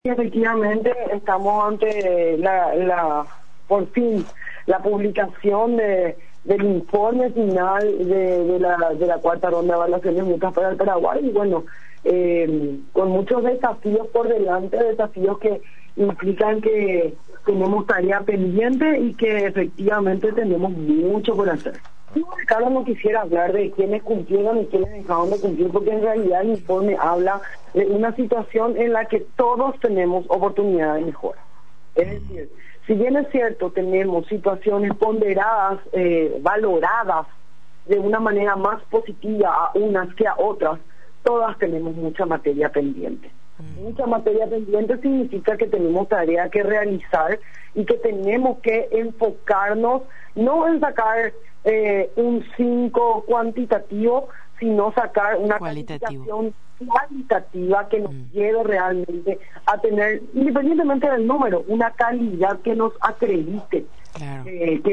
Efectivamente, estamos ante por fin, la publicación del informe final de la cuarta ronda de evaluaciones mutuas para el Paraguay. Y bueno, con muchos desafíos por delante, desafíos que implican que tenemos tarea pendiente y que efectivamente tenemos mucho por hacer. Carlos, no quisiera hablar de quiénes cumplieron y quiénes dejaron de cumplir, porque en realidad el informe habla de una situación en la que todos tenemos oportunidad de mejora. Es decir, si bien es cierto, tenemos situaciones ponderadas, valoradas de una manera más positiva a unas que a otras, todas tenemos mucha materia pendiente. Mucha materia pendiente significa que tenemos tarea que realizar y que tenemos que enfocarnos no en sacar un 5 cuantitativo, sino sacar una calificación cualitativa que nos lleve realmente a tener, independientemente del número, una calidad que nos acredite. Claro.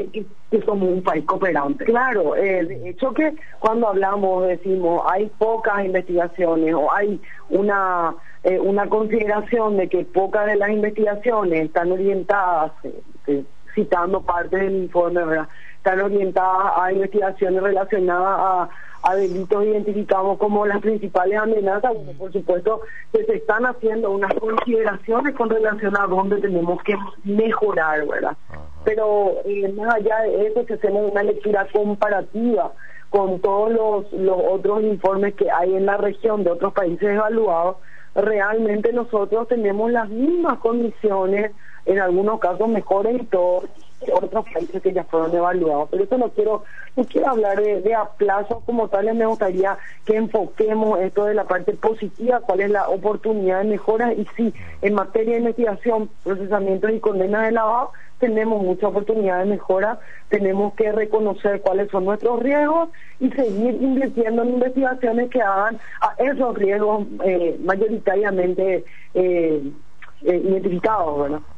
Que somos un país cooperante. Claro, de hecho que cuando hablamos, decimos, hay pocas investigaciones o hay una consideración de que pocas de las investigaciones están orientadas, citando parte del informe, ¿verdad?, están orientadas a investigaciones relacionadas a delitos identificados como las principales amenazas. Bueno, por supuesto que se están haciendo unas consideraciones con relación a dónde tenemos que mejorar, ¿verdad? Pero más allá de eso, que hacemos una lectura comparativa con todos los otros informes que hay en la región de otros países evaluados, realmente nosotros tenemos las mismas condiciones, en algunos casos mejores y todos otros países que ya fueron evaluados. Pero eso no quiero hablar de aplazos como tales. Me gustaría que enfoquemos esto de la parte positiva, cuál es la oportunidad de mejora, y sí, en materia de investigación, procesamiento y condena de lavado, tenemos mucha oportunidad de mejora. Tenemos que reconocer cuáles son nuestros riesgos y seguir invirtiendo en investigaciones que hagan a esos riesgos mayoritariamente identificados, ¿verdad?